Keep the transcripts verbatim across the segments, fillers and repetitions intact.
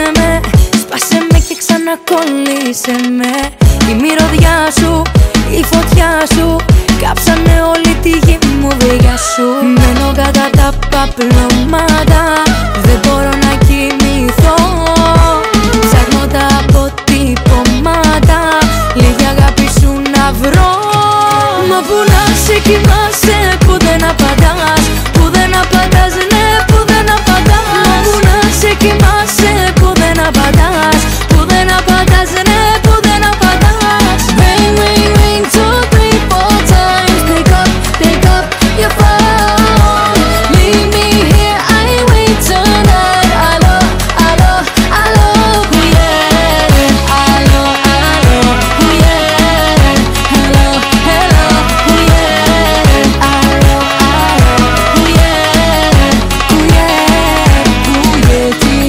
με, σπάσε με και ξανακολλήσε με. Η μυρωδιά σου, η φωτιά σου, κάψανε όλη τη γη μου δια σου. Μένω κατά τα παπλώματα, δεν μπορώ να κοιμηθώ. Ψάχνω τα αποτυπώματα, λίγη αγάπη σου να βρω. Μα που να σε κοιμάσαι που δεν απαντάς, που δεν απαντάς, ναι που δεν απαντάς. Μα που να σε κοιμάσαι που δεν απαντάς, που δεν απαντάς, ναι που δεν απαντάς. Ring, ring, ring, two, three, four times. Pick up, pick up your phone. Leave me here, I ain't wait tonight. Allo, allo, allo, ooh yeah. Allo, allo, ooh yeah. Hello, hello, ooh yeah. Allo, allo, ooh yeah. Ooh yeah, ooh yeah, G.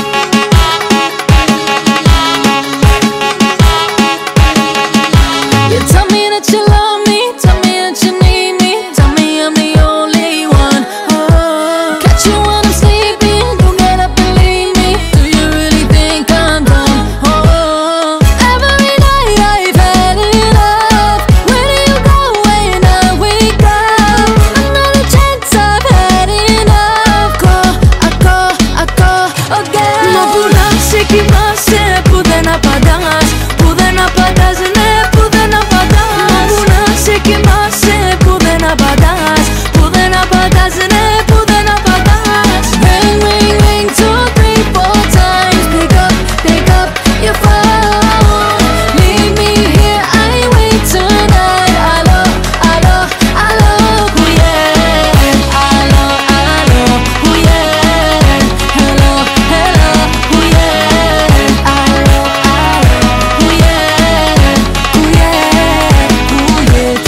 You tell me that you love me, tell me that you need me, tell me I'm the only one. Oh, catch you when I'm sleeping, don't get up and leave me. Do you really think I'm dumb? Oh, every night I've had enough. Where do you go when I wake up? Another chance I've had enough. Call, I call, I call again. Μα που να σε κοιμάσαι που δεν απαντάς, που δεν απαντάς, ναι που δεν απαντάς. Μα που να σε κοιμάσαι που δεν απαντάς, που δεν απαντάς, ναι που δεν απαντάς. Ring, ring, ring, two, three, four times. Pick up, pick up your phone. Leave me here, I ain't wait tonight. Allo, allo, allo, ooh yeah. Allo, allo, ooh yeah. Hello, hello, ooh yeah. Allo, allo, ooh yeah. Ooh yeah, ooh yeah, G.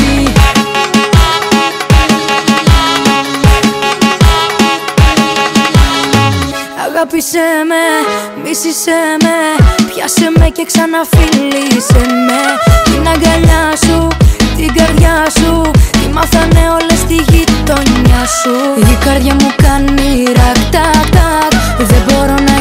Αγάπησέ με, μίσησέ με, πιάσε με και ξαναφιλήσε με. Την αγκαλιά σου, την καρδιά σου, τη μάθανε όλες στη γειτονιά σου. Η καρδιά μου κάνει ρακ τακ τακ, δεν μπορώ να